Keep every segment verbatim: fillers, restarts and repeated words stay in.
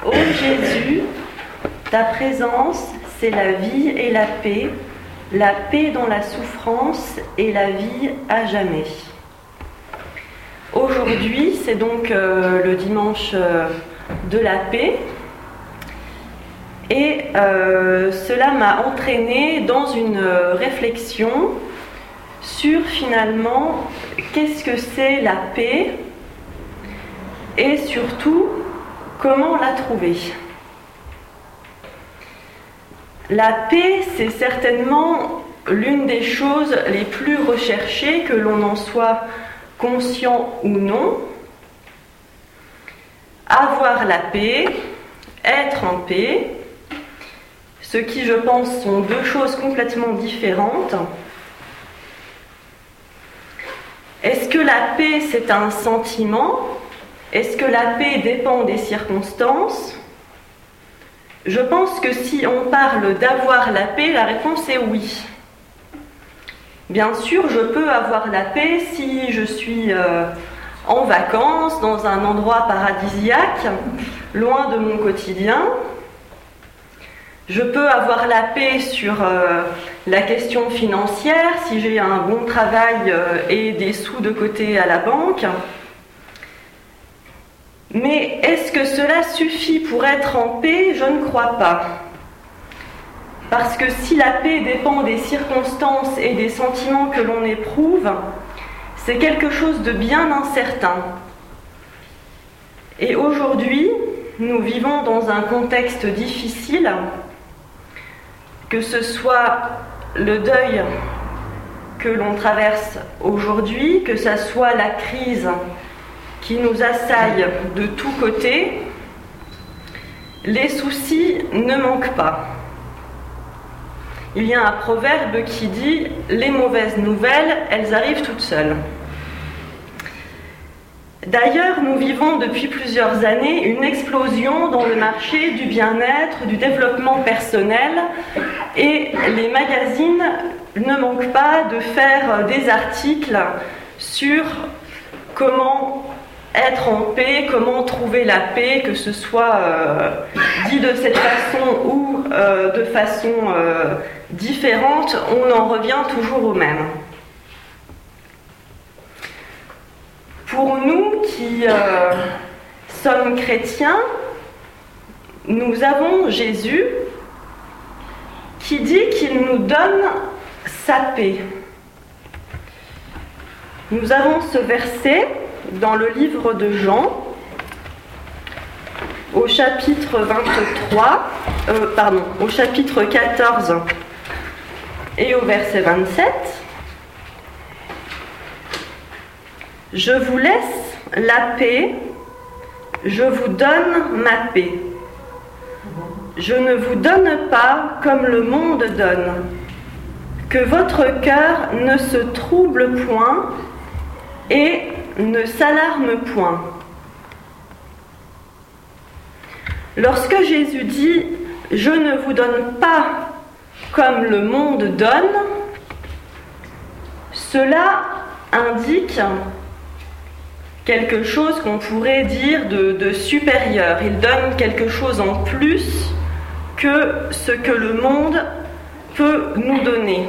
Ô Jésus, ta présence, c'est la vie et la paix, la paix dans la souffrance et la vie à jamais. Aujourd'hui, c'est donc euh, le dimanche euh, de la paix, et euh, cela m'a entraînée dans une euh, réflexion sur finalement qu'est-ce que c'est la paix et surtout comment la trouver. La paix, c'est certainement l'une des choses les plus recherchées, que l'on en soit conscient ou non. Avoir la paix, être en paix, ce qui, je pense, sont deux choses complètement différentes. Est-ce que la paix, c'est un sentiment ? Est-ce que la paix dépend des circonstances ? Je pense que si on parle d'avoir la paix, la réponse est oui. Bien sûr, je peux avoir la paix si je suis euh, en vacances, dans un endroit paradisiaque, loin de mon quotidien. Je peux avoir la paix sur euh, la question financière, si j'ai un bon travail euh, et des sous de côté à la banque. Mais est-ce que cela suffit pour être en paix ? Je ne crois pas. Parce que si la paix dépend des circonstances et des sentiments que l'on éprouve, c'est quelque chose de bien incertain. Et aujourd'hui, nous vivons dans un contexte difficile, que ce soit le deuil que l'on traverse aujourd'hui, que ce soit la crise qui nous assaille de tous côtés, les soucis ne manquent pas. Il y a un proverbe qui dit « Les mauvaises nouvelles, elles arrivent toutes seules ». D'ailleurs, nous vivons depuis plusieurs années une explosion dans le marché du bien-être, du développement personnel, et les magazines ne manquent pas de faire des articles sur comment être en paix, comment trouver la paix, que ce soit euh, dit de cette façon ou euh, de façon euh, différente, on en revient toujours au même. Pour nous qui euh, sommes chrétiens, nous avons Jésus qui dit qu'il nous donne sa paix. Nous avons ce verset dans le livre de Jean, au chapitre vingt-trois, euh, pardon, au chapitre quatorze et au verset vingt-sept. Je vous laisse la paix, je vous donne ma paix. Je ne vous donne pas comme le monde donne. Que votre cœur ne se trouble point et ne s'alarme point. Lorsque Jésus dit « Je ne vous donne pas comme le monde donne », cela indique quelque chose qu'on pourrait dire de, de supérieur. Il donne quelque chose en plus que ce que le monde peut nous donner.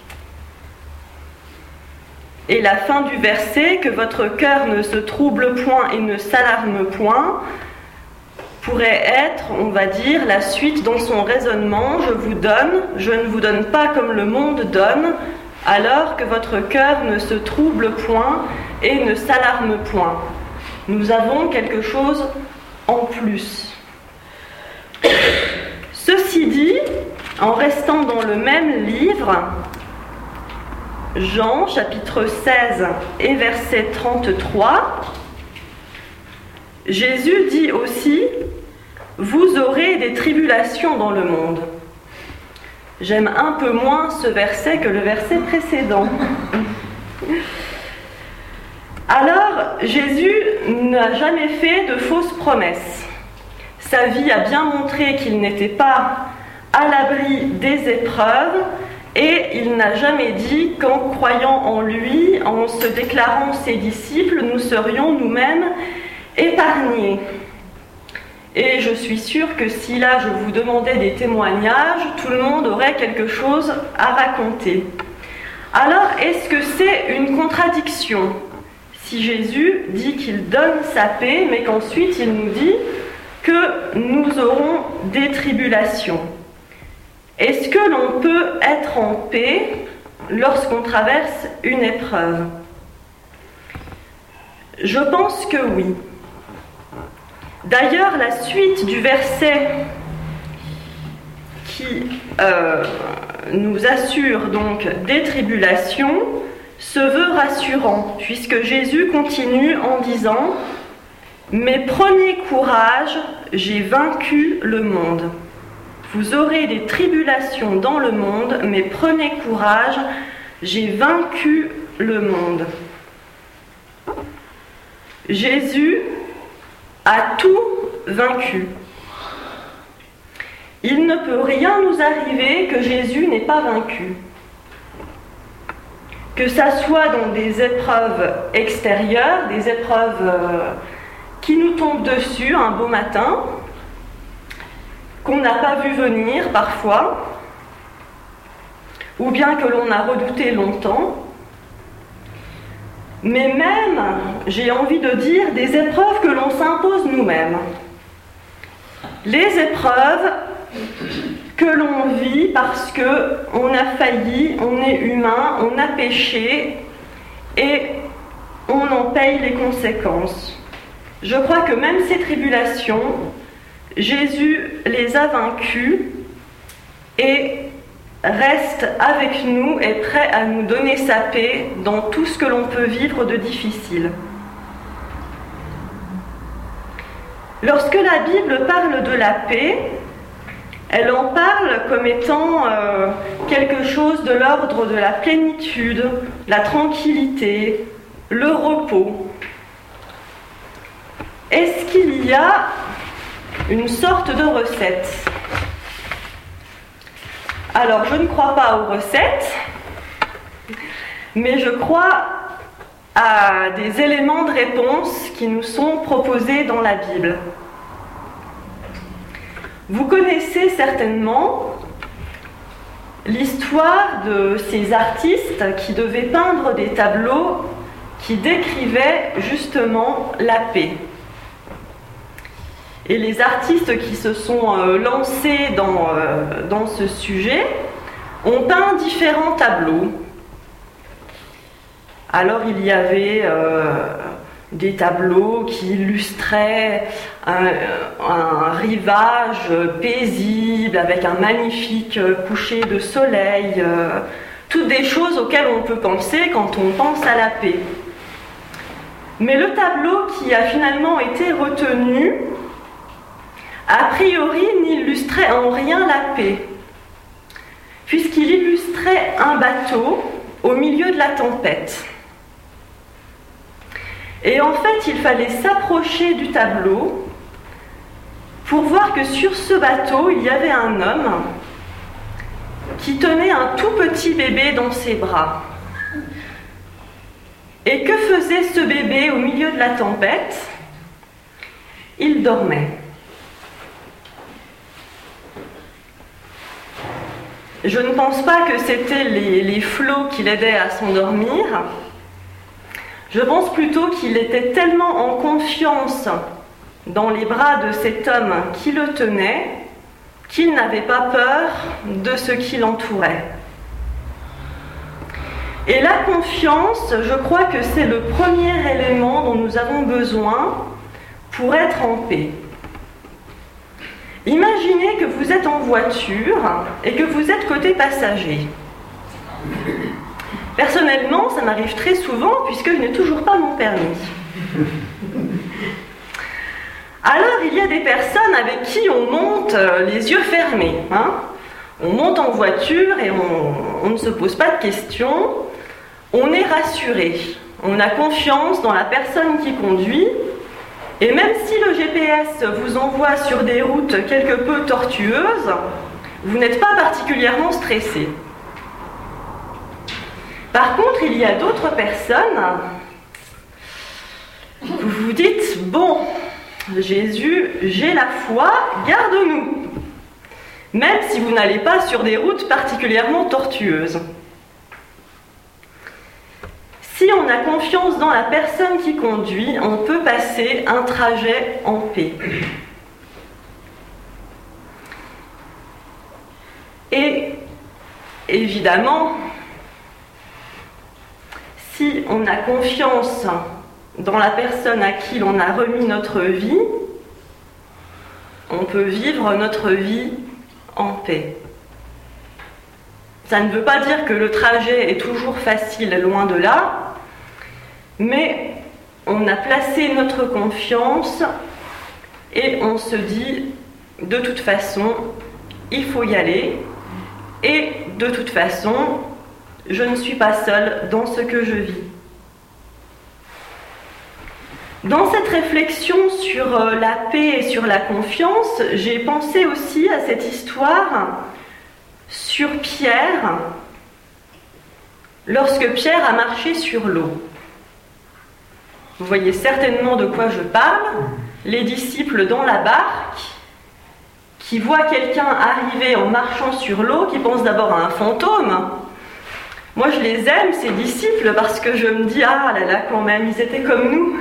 Et la fin du verset, que votre cœur ne se trouble point et ne s'alarme point, pourrait être, on va dire, la suite dans son raisonnement. Je vous donne, je ne vous donne pas comme le monde donne, alors que votre cœur ne se trouble point et ne s'alarme point. Nous avons quelque chose en plus. Ceci dit, en restant dans le même livre, Jean, chapitre seize et verset trente-trois, Jésus dit aussi « Vous aurez des tribulations dans le monde ». J'aime un peu moins ce verset que le verset précédent. Alors, Jésus n'a jamais fait de fausses promesses. Sa vie a bien montré qu'il n'était pas à l'abri des épreuves, et il n'a jamais dit qu'en croyant en lui, en se déclarant ses disciples, nous serions nous-mêmes épargnés. Et je suis sûre que si là je vous demandais des témoignages, tout le monde aurait quelque chose à raconter. Alors, est-ce que c'est une contradiction si Jésus dit qu'il donne sa paix, mais qu'ensuite il nous dit que nous aurons des tribulations? Est-ce que l'on peut être en paix lorsqu'on traverse une épreuve? Je pense que oui. D'ailleurs, la suite du verset qui euh, nous assure donc des tribulations se veut rassurant, puisque Jésus continue en disant « Mais prenez courage, j'ai vaincu le monde. Vous aurez des tribulations dans le monde, mais prenez courage, j'ai vaincu le monde. » Jésus a tout vaincu. Il ne peut rien nous arriver que Jésus n'ait pas vaincu. Que ça soit dans des épreuves extérieures, des épreuves euh, qui nous tombent dessus un beau matin, qu'on n'a pas vu venir parfois, ou bien que l'on a redouté longtemps, mais même, j'ai envie de dire, des épreuves que l'on s'impose nous-mêmes. Les épreuves que l'on vit parce qu'on a failli, on est humain, on a péché et on en paye les conséquences. Je crois que même ces tribulations, Jésus les a vaincues et reste avec nous et prêt à nous donner sa paix dans tout ce que l'on peut vivre de difficile. Lorsque la Bible parle de la paix, elle en parle comme étant euh, quelque chose de l'ordre de la plénitude, la tranquillité, le repos. Est-ce qu'il y a une sorte de recette ? Alors, je ne crois pas aux recettes, mais je crois à des éléments de réponse qui nous sont proposés dans la Bible. Vous connaissez certainement l'histoire de ces artistes qui devaient peindre des tableaux qui décrivaient justement la paix. Et les artistes qui se sont euh, lancés dans, euh, dans ce sujet ont peint différents tableaux. Alors il y avait euh, des tableaux qui illustraient un, un rivage paisible avec un magnifique coucher de soleil, euh, toutes des choses auxquelles on peut penser quand on pense à la paix. Mais le tableau qui a finalement été retenu, a priori, n'illustrait en rien la paix, puisqu'il illustrait un bateau au milieu de la tempête. Et en fait, il fallait s'approcher du tableau pour voir que sur ce bateau, il y avait un homme qui tenait un tout petit bébé dans ses bras. Et que faisait ce bébé au milieu de la tempête ? Il dormait. Je ne pense pas que c'était les, les flots qui l'aidaient à s'endormir. Je pense plutôt qu'il était tellement en confiance dans les bras de cet homme qui le tenait qu'il n'avait pas peur de ce qui l'entourait. Et la confiance, je crois que c'est le premier élément dont nous avons besoin pour être en paix. Imaginez que vous êtes en voiture et que vous êtes côté passager. Personnellement, ça m'arrive très souvent puisque je n'ai toujours pas mon permis. Alors, il y a des personnes avec qui on monte les yeux fermés. Hein. On monte en voiture et on, on ne se pose pas de questions. On est rassuré. On a confiance dans la personne qui conduit. Et même si le G P S vous envoie sur des routes quelque peu tortueuses, vous n'êtes pas particulièrement stressé. Par contre, il y a d'autres personnes, vous vous dites, bon, Jésus, j'ai la foi, garde-nous, même si vous n'allez pas sur des routes particulièrement tortueuses. Si on a confiance dans la personne qui conduit, on peut passer un trajet en paix. Et évidemment, si on a confiance dans la personne à qui l'on a remis notre vie, on peut vivre notre vie en paix. Ça ne veut pas dire que le trajet est toujours facile, loin de là, mais on a placé notre confiance et on se dit, de toute façon, il faut y aller, et de toute façon, je ne suis pas seule dans ce que je vis. Dans cette réflexion sur la paix et sur la confiance, j'ai pensé aussi à cette histoire sur Pierre, lorsque Pierre a marché sur l'eau. Vous voyez certainement de quoi je parle. Les disciples dans la barque, qui voient quelqu'un arriver en marchant sur l'eau, qui pensent d'abord à un fantôme. Moi je les aime, ces disciples, parce que je me dis, ah là là, quand même, ils étaient comme nous.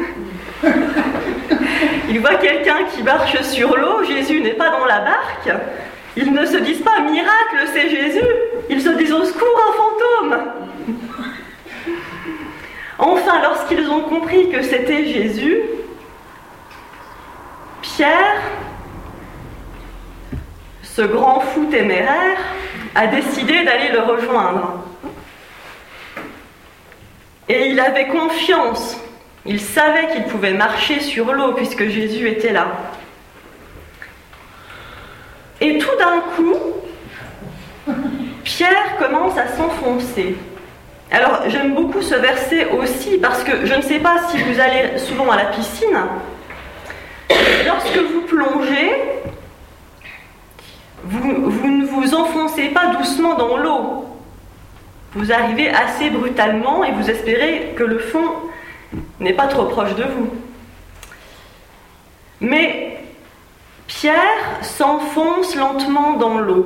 Ils voient quelqu'un qui marche sur l'eau, Jésus n'est pas dans la barque, ils ne se disent pas miracle, c'est Jésus, ils se disent au secours, un fantôme. Enfin, lorsqu'ils ont compris que c'était Jésus, Pierre, ce grand fou téméraire, a décidé d'aller le rejoindre. Et il avait confiance. Il savait qu'il pouvait marcher sur l'eau puisque Jésus était là. Et tout d'un coup, Pierre commence à s'enfoncer. Alors, j'aime beaucoup ce verset aussi parce que je ne sais pas si vous allez souvent à la piscine. Lorsque vous plongez, vous, vous ne vous enfoncez pas doucement dans l'eau. Vous arrivez assez brutalement et vous espérez que le fond n'est pas trop proche de vous. Mais Pierre s'enfonce lentement dans l'eau.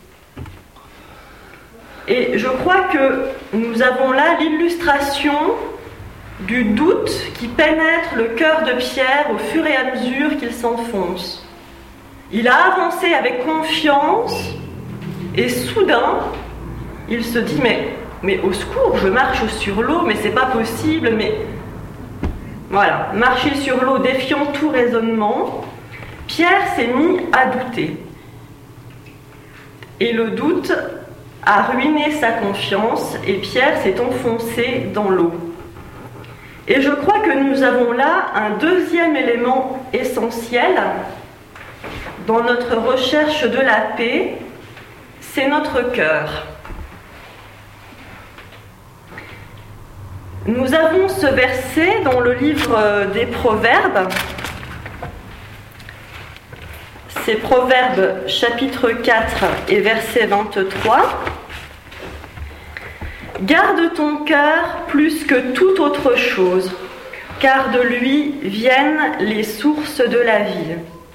Et je crois que nous avons là l'illustration du doute qui pénètre le cœur de Pierre au fur et à mesure qu'il s'enfonce. Il a avancé avec confiance et soudain, il se dit mais, mais au secours, je marche sur l'eau, mais c'est pas possible, mais... Voilà, marcher sur l'eau défiant tout raisonnement, Pierre s'est mis à douter. Et le doute a ruiné sa confiance et Pierre s'est enfoncé dans l'eau. Et je crois que nous avons là un deuxième élément essentiel dans notre recherche de la paix, c'est notre cœur. Nous avons ce verset dans le livre des Proverbes. C'est Proverbes chapitre quatre et verset vingt-trois. « Garde ton cœur plus que toute autre chose, car de lui viennent les sources de la vie. »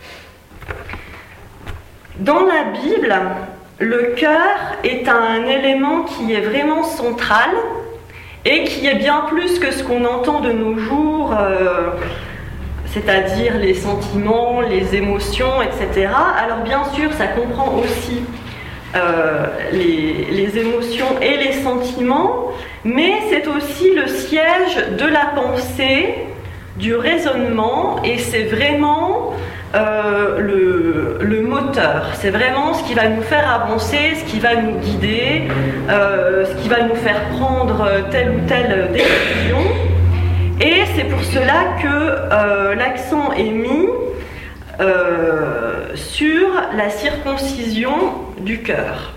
Dans la Bible, le cœur est un élément qui est vraiment central et qui est bien plus que ce qu'on entend de nos jours, euh, c'est-à-dire les sentiments, les émotions, et cetera. Alors bien sûr, ça comprend aussi euh, les, les émotions et les sentiments, mais c'est aussi le siège de la pensée, du raisonnement, et c'est vraiment euh, le, le moteur. C'est vraiment ce qui va nous faire avancer, ce qui va nous guider, euh, ce qui va nous faire prendre telle ou telle décision. Et c'est pour cela que euh, l'accent est mis euh, sur la circoncision du cœur.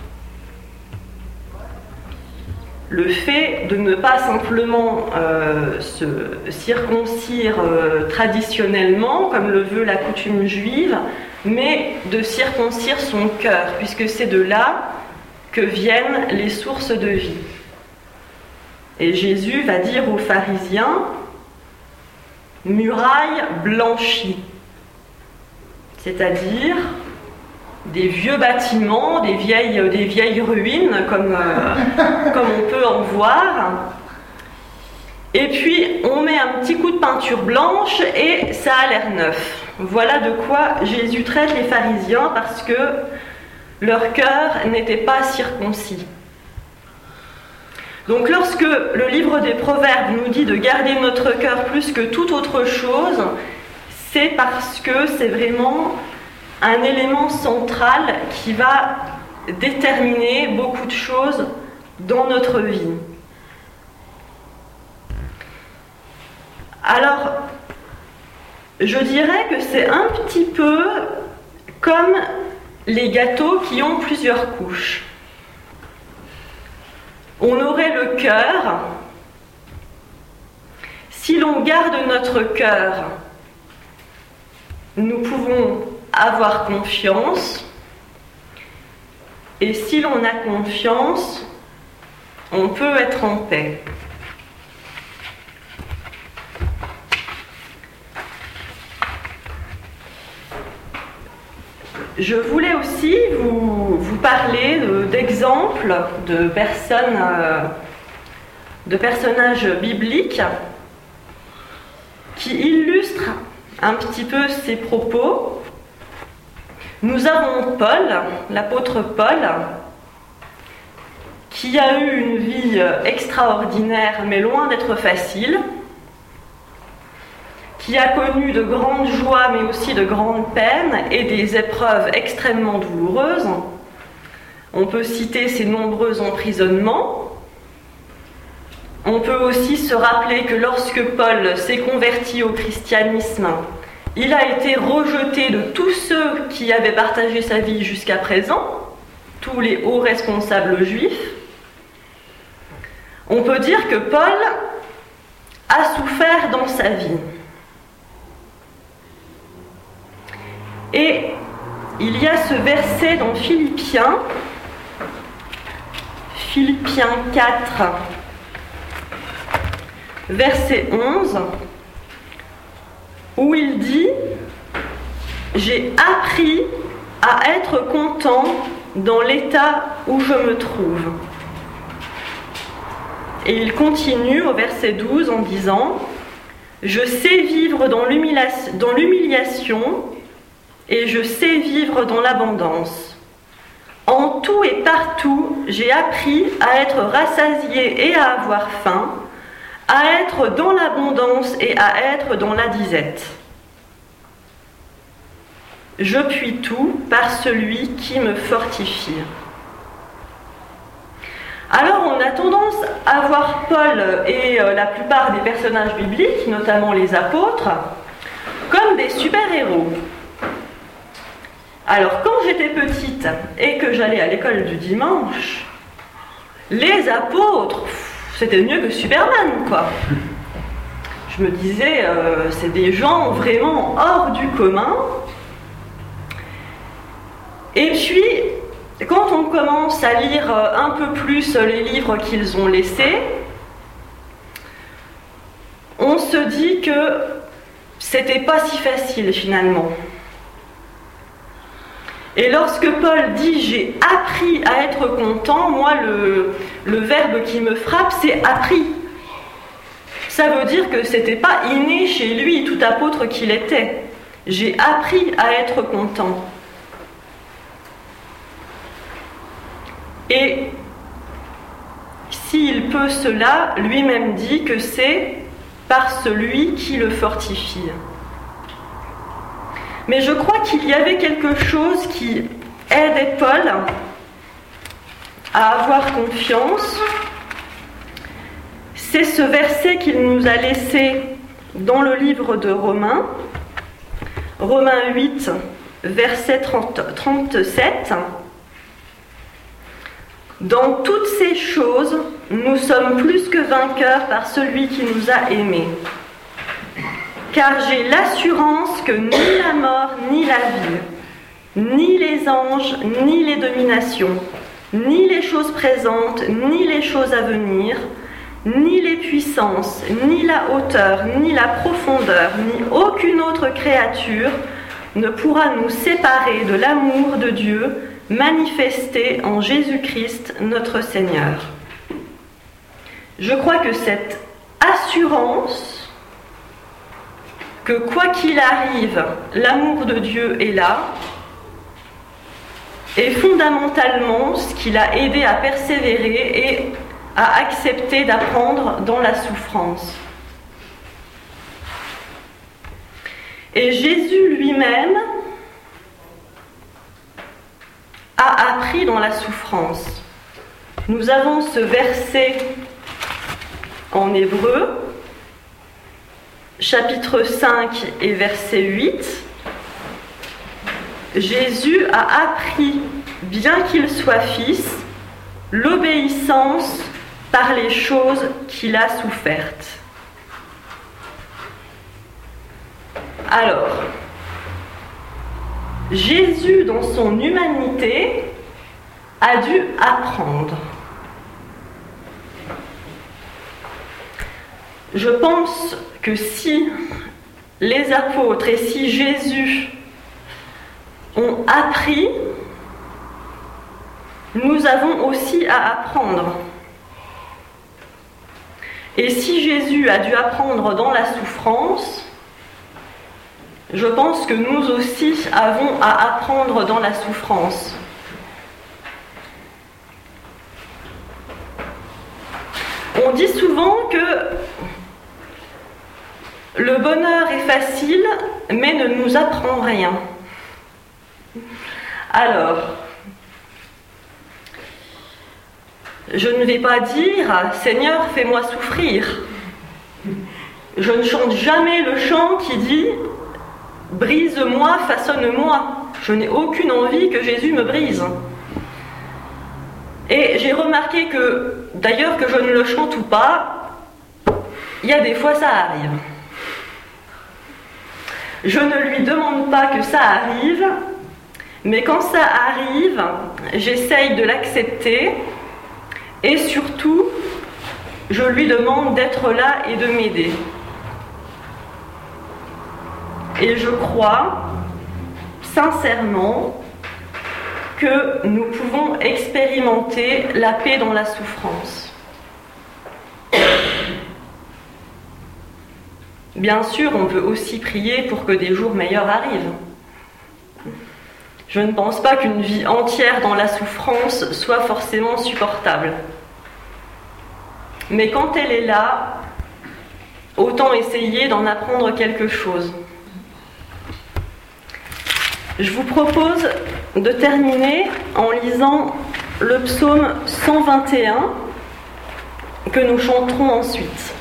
Le fait de ne pas simplement euh, se circoncire euh, traditionnellement, comme le veut la coutume juive, mais de circoncire son cœur, puisque c'est de là que viennent les sources de vie. Et Jésus va dire aux pharisiens, muraille blanchie. c'est-à-dire des vieux bâtiments, des vieilles, des vieilles ruines, comme, euh, comme on peut en voir. Et puis, on met un petit coup de peinture blanche et ça a l'air neuf. Voilà de quoi Jésus traite les pharisiens, parce que leur cœur n'était pas circoncis. Donc lorsque le livre des Proverbes nous dit de garder notre cœur plus que toute autre chose, c'est parce que c'est vraiment un élément central qui va déterminer beaucoup de choses dans notre vie. Alors, je dirais que c'est un petit peu comme les gâteaux qui ont plusieurs couches. On aurait le cœur. Si l'on garde notre cœur, nous pouvons avoir confiance. Et si l'on a confiance, on peut être en paix. Je voulais aussi vous, vous parler de, d'exemples de personnes, euh, de personnages bibliques qui illustrent un petit peu ces propos. Nous avons Paul, l'apôtre Paul, qui a eu une vie extraordinaire, mais loin d'être facile, qui a connu de grandes joies, mais aussi de grandes peines et des épreuves extrêmement douloureuses. On peut citer ses nombreux emprisonnements. On peut aussi se rappeler que lorsque Paul s'est converti au christianisme, il a été rejeté de tous ceux qui avaient partagé sa vie jusqu'à présent, tous les hauts responsables juifs. On peut dire que Paul a souffert dans sa vie. Et il y a ce verset dans Philippiens, Philippiens quatre, verset onze, où il dit « J'ai appris à être content dans l'état où je me trouve. » Et il continue au verset douze en disant « Je sais vivre dans l'humiliation, dans l'humiliation et je sais vivre dans l'abondance. En tout et partout, j'ai appris à être rassasié et à avoir faim, à être dans l'abondance et à être dans la disette. Je puis tout par celui qui me fortifie. » Alors on a tendance à voir Paul et euh, la plupart des personnages bibliques, notamment les apôtres, comme des super-héros. Alors quand j'étais petite et que j'allais à l'école du dimanche, les apôtres, c'était mieux que Superman, quoi. Je me disais, euh, c'est des gens vraiment hors du commun. Et puis, quand on commence à lire un peu plus les livres qu'ils ont laissés, on se dit que c'était pas si facile finalement. Et lorsque Paul dit « j'ai appris à être content », moi le, le verbe qui me frappe c'est « appris ». Ça veut dire que c'était pas inné chez lui, tout apôtre qu'il était. J'ai appris à être content. Et s'il peut cela, lui-même dit que c'est par celui qui le fortifie. Mais je crois qu'il y avait quelque chose qui aidait Paul à avoir confiance. C'est ce verset qu'il nous a laissé dans le livre de Romains, Romains huit, verset trente, trente-sept. Dans toutes ces choses, nous sommes plus que vainqueurs par celui qui nous a aimés. Car j'ai l'assurance que ni la mort, ni la vie, ni les anges, ni les dominations, ni les choses présentes, ni les choses à venir, ni les puissances, ni la hauteur, ni la profondeur, ni aucune autre créature ne pourra nous séparer de l'amour de Dieu manifesté en Jésus-Christ notre Seigneur. Je crois que cette assurance que quoi qu'il arrive, l'amour de Dieu est là, est fondamentalement ce qui l'a aidé à persévérer et à accepter d'apprendre dans la souffrance. Et Jésus lui-même a appris dans la souffrance. Nous avons ce verset en Hébreu, chapitre cinq et verset huit. Jésus a appris, bien qu'il soit fils, l'obéissance par les choses qu'il a souffertes. Alors, Jésus, dans son humanité, a dû apprendre. Je pense que si les apôtres et si Jésus ont appris, nous avons aussi à apprendre. Et si Jésus a dû apprendre dans la souffrance, je pense que nous aussi avons à apprendre dans la souffrance. On dit souvent que le bonheur est facile, mais ne nous apprend rien. Alors, je ne vais pas dire « Seigneur, fais-moi souffrir ». Je ne chante jamais le chant qui dit « Brise-moi, façonne-moi ». Je n'ai aucune envie que Jésus me brise. Et j'ai remarqué que, d'ailleurs que je ne le chante ou pas, il y a des fois ça arrive. Je ne lui demande pas que ça arrive, mais quand ça arrive, j'essaye de l'accepter et surtout, je lui demande d'être là et de m'aider. Et je crois sincèrement que nous pouvons expérimenter la paix dans la souffrance. Bien sûr, on peut aussi prier pour que des jours meilleurs arrivent. Je ne pense pas qu'une vie entière dans la souffrance soit forcément supportable. Mais quand elle est là, autant essayer d'en apprendre quelque chose. Je vous propose de terminer en lisant le psaume cent vingt et un que nous chanterons ensuite.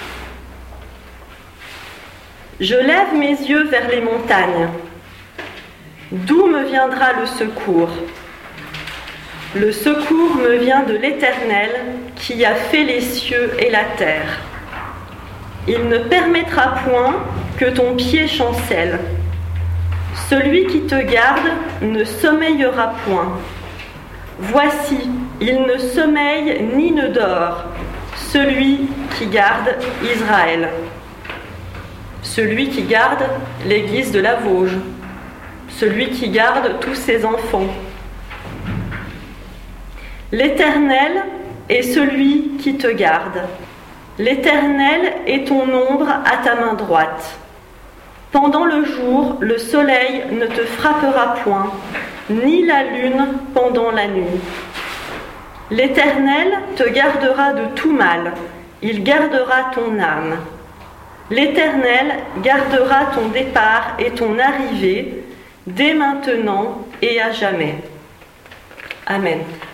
Je lève mes yeux vers les montagnes. D'où me viendra le secours ? Le secours me vient de l'Éternel qui a fait les cieux et la terre. Il ne permettra point que ton pied chancelle. Celui qui te garde ne sommeillera point. Voici, il ne sommeille ni ne dort, celui qui garde Israël. Celui qui garde l'église de la Vosges. Celui qui garde tous ses enfants. L'Éternel est celui qui te garde. L'Éternel est ton ombre à ta main droite. Pendant le jour, le soleil ne te frappera point, ni la lune pendant la nuit. L'Éternel te gardera de tout mal, il gardera ton âme. L'Éternel gardera ton départ et ton arrivée, dès maintenant et à jamais. Amen.